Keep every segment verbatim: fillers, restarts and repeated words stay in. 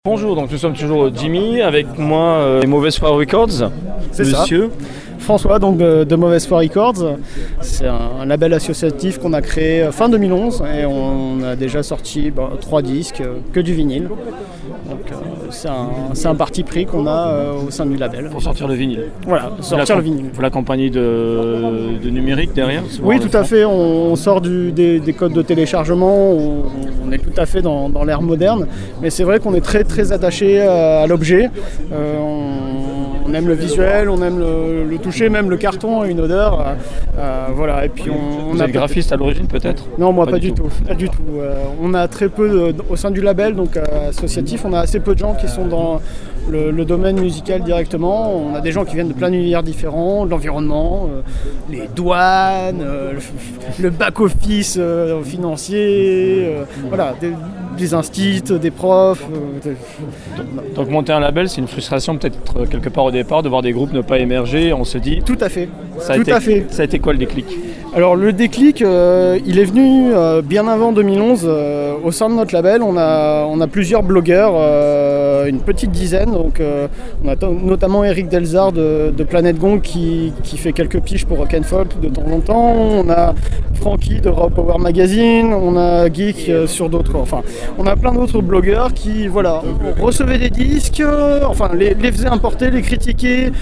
Bonjour, donc nous sommes toujours Jimmy, avec moi euh, Mauvaise Foi Records. C'est Monsieur. ça. François donc de, de Mauvaise Foi Records. C'est un, un label associatif qu'on a créé fin deux mille onze et on a déjà sorti bah, trois disques, euh, que du vinyle. Donc euh, c'est un, c'est un parti pris qu'on a euh, au sein du label. Pour sortir le vinyle. Voilà, sortir le vinyle. Vous l'accompagnez de, de numérique derrière? Oui, tout à fait. On, on sort du, des, des codes de téléchargement. On, on est tout à fait dans, dans l'ère moderne. Mais c'est vrai qu'on est très très attaché à, à l'objet. Euh, on, on aime le visuel, on aime le, le toucher, même le carton a une odeur. Euh, voilà. Et puis on, on Vous a êtes graphiste à l'origine peut-être? Non, moi pas, pas du tout. tout. Pas du tout. Euh, on a très peu de, au sein du label, donc euh, associatif, on a assez peu de gens qui sont dans le, le domaine musical directement. On a des gens qui viennent de plein d'univers différents, de l'environnement, euh, les douanes, euh, le, le back-office euh, financier, euh, voilà, des, des instits, des profs. Euh, des... Donc, donc monter un label, c'est une frustration peut-être quelque part au départ de voir des groupes ne pas émerger. On se dit. Tout à fait. Ça a, tout été, à fait. Ça a été quoi le déclic? Alors le déclic, euh, il est venu euh, bien avant deux mille onze. Euh, au sein de notre label, on a, on a plusieurs blogueurs, euh, une petite dizaine. Donc, euh, on a t- notamment Eric Delzard de, de Planète Gong qui, qui fait quelques piges pour Rock and Folk de temps en temps. On a Francky de Raw Power Magazine. On a Geek euh, sur d'autres. Enfin, on a plein d'autres blogueurs qui, voilà, recevaient des disques, euh, enfin les, les faisaient importer, les critiquer,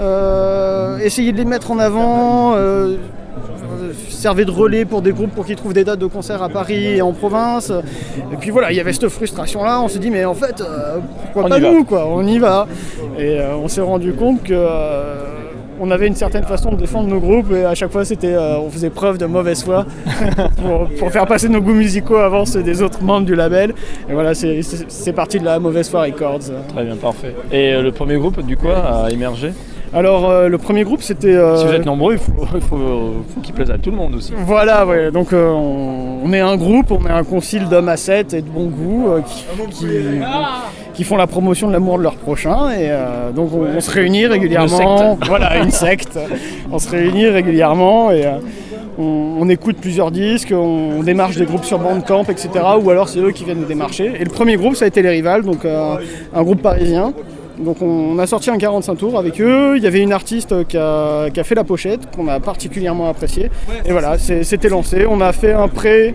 euh, essayer de les mettre en avant. Euh, servait de relais pour des groupes pour qu'ils trouvent des dates de concert à Paris et en province. Et puis voilà, il y avait cette frustration-là. On s'est dit, mais en fait, euh, pourquoi on pas nous, quoi, on y va. Et euh, on s'est rendu compte que euh, on avait une certaine façon de défendre nos groupes et à chaque fois, c'était, euh, on faisait preuve de mauvaise foi pour, pour faire passer nos goûts musicaux avant ceux des autres membres du label. Et voilà, c'est, c'est, c'est parti de la Mauvaise Foi Records. Très bien, parfait. Et euh, le premier groupe, du coup, a émergé? Alors euh, le premier groupe c'était... Euh... Si vous êtes nombreux, il faut, il faut, faut qu'il plaise à tout le monde aussi. Voilà, ouais. Donc euh, on, on est un groupe, on est un concile d'hommes à sept et de bon goût euh, qui, qui, qui font la promotion de l'amour de leur prochain. Et euh, donc on, on se réunit régulièrement. Une voilà, une secte. On se réunit régulièrement et... Euh, On, on écoute plusieurs disques, on, on démarche des groupes sur Bandcamp, et cetera. Ou alors c'est eux qui viennent nous démarcher. Et le premier groupe, ça a été Les Rivals, donc euh, un groupe parisien. Donc on, on a sorti un quarante-cinq tours avec eux. Il y avait une artiste qui a, qui a fait la pochette, qu'on a particulièrement appréciée. Et voilà, c'est, c'était lancé. On a fait un prêt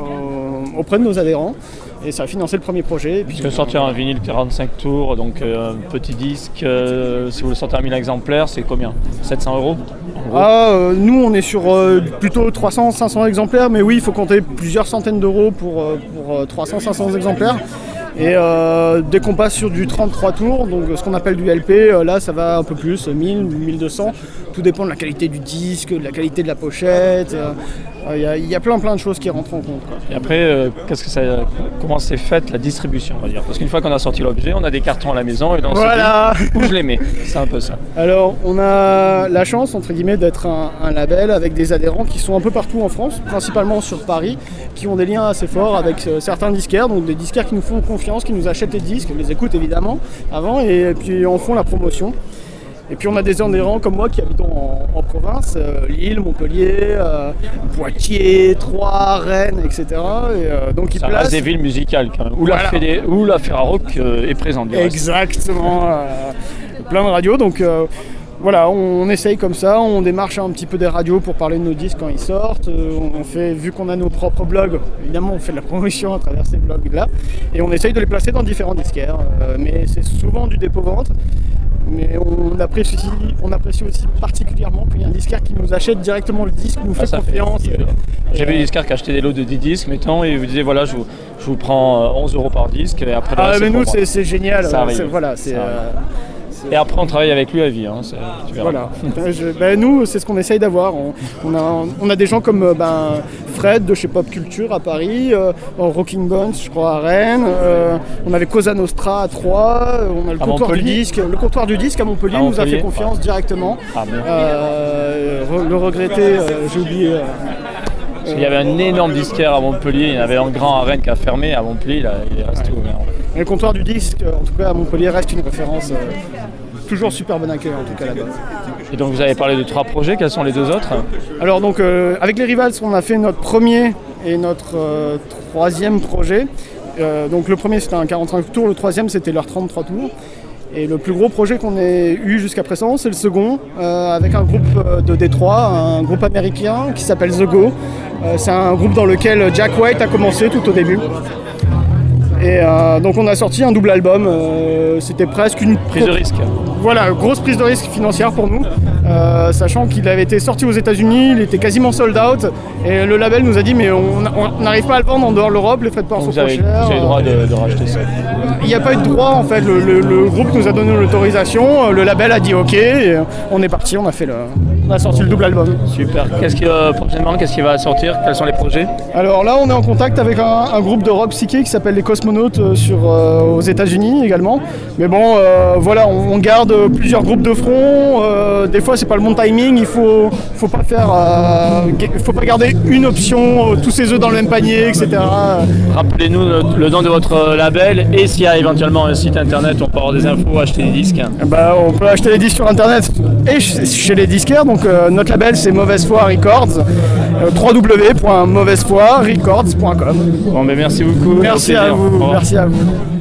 euh, auprès de nos adhérents. Et ça a financé le premier projet. Puisque puis, sortir un vinyle quarante-cinq tours, donc euh, un petit disque, euh, si vous le sortez à mille exemplaires, c'est combien? sept cents euros? Ah, euh, nous on est sur euh, plutôt trois cents à cinq cents exemplaires, mais oui, il faut compter plusieurs centaines d'euros pour, euh, pour euh, trois cents à cinq cents exemplaires. Et euh, dès qu'on passe sur du trente-trois tours, donc ce qu'on appelle du L P, euh, là ça va un peu plus, mille, mille deux cents. Tout dépend de la qualité du disque, de la qualité de la pochette. Il euh, y, y a plein plein de choses qui rentrent en compte, quoi. Et après, euh, qu'est-ce que ça, comment s'est faite la distribution, on va dire? Parce qu'une fois qu'on a sorti l'objet, on a des cartons à la maison et dans voilà. ce où je les mets. C'est un peu ça. Alors on a la chance entre guillemets d'être un, un label avec des adhérents qui sont un peu partout en France, principalement sur Paris, qui ont des liens assez forts avec euh, certains disquaires, donc des disquaires qui nous font confiance, qui nous achètent les disques, les écoutent évidemment avant et puis en font la promotion. Et puis on a des adhérents comme moi qui habitent en, en province, euh, Lille, Montpellier, euh, Poitiers, Troyes, Rennes, et cetera. Et, euh, donc ils ça placent... reste des villes musicales quand même, où, voilà. la, Fédé... où la Ferrarock euh, est présente. Exactement, euh, plein de radios. Donc euh, voilà, on, on essaye comme ça, on démarche un petit peu des radios pour parler de nos disques quand ils sortent. Euh, on fait, vu qu'on a nos propres blogs, évidemment on fait de la promotion à travers ces blogs-là. Et on essaye de les placer dans différents disquaires. Euh, mais c'est souvent du dépôt-vente. Mais on apprécie, on apprécie aussi particulièrement qu'il y ait un disquaire qui nous achète directement le disque, nous fait ah, confiance. Fait, J'avais des disquaires qui achetaient des lots de dix disques, mettons, et vous disiez voilà, je vous, je vous prends onze euros par disque, et après. Ah, là, mais nous, c'est, c'est génial. Ça arrive. C'est, voilà, c'est, euh, c'est... Et après, on travaille avec lui à vie. Hein, c'est, tu verras. Voilà. Je, ben, nous, c'est ce qu'on essaye d'avoir. On, on, a, on a des gens comme ben, Fred de chez Pop Culture à Paris, euh, Rocking Bones, je crois, à Rennes. Euh, on avait Cosa Nostra à Troyes. On a le à comptoir Montpellier. du disque. Le comptoir du disque à Montpellier, à nous Montpellier. a fait confiance ah. directement. Ah, bon. euh, le regretter, euh, j'ai oublié. Euh, Il y avait un énorme disquaire à Montpellier, il y en avait un grand à Rennes qui a fermé, à Montpellier, là, il est resté ouais. ouvert. Et le comptoir du disque, en tout cas à Montpellier, reste une référence. Euh, toujours super bon accueil en tout cas là-bas. Et donc vous avez parlé de trois projets, quels sont les deux autres? Alors donc euh, avec les Rivals, on a fait notre premier et notre euh, troisième projet. Euh, donc le premier c'était un quarante-cinq tours, le troisième c'était leur trente-trois tours. Et le plus gros projet qu'on ait eu jusqu'à présent, c'est le second, euh, avec un groupe de Détroit, un groupe américain qui s'appelle The Go. Euh, c'est un groupe dans lequel Jack White a commencé tout au début. Et euh, donc on a sorti un double album, euh, c'était presque une prise de risque. Voilà, grosse prise de risque financière pour nous, euh, sachant qu'il avait été sorti aux États-Unis, il était quasiment sold out, et le label nous a dit mais on n'arrive pas à le vendre en dehors de l'Europe, les frais de port sont trop chers. Vous avez le droit de, de racheter ça. Il n'y a pas eu de droit en fait, le, le, le groupe nous a donné l'autorisation, le label a dit ok, et on est parti, on a fait le, on a sorti le double album. Super. Qu'est-ce qui euh, prochainement, qu'est-ce qui va sortir? Quels sont les projets? Alors là, on est en contact avec un, un groupe de rock psyché qui s'appelle les Cosmonautes euh, sur, euh, aux États-Unis également. Mais bon, euh, voilà, on, on garde plusieurs groupes de front. Euh, des fois, c'est pas le bon timing. Il faut, faut pas faire, euh, faut pas garder une option, euh, tous ses œufs dans le même panier, et cetera. Rappelez-nous le, le nom de votre label et s'il y a éventuellement un site internet, on peut avoir des infos, acheter des disques. Bah, on peut acheter les disques sur internet et chez les disquaires. Donc euh, notre label c'est Mauvaise Foi Records, euh, w w w point mauvaise foi records point com. Bon, mais merci beaucoup. Merci à vous. Merci à vous.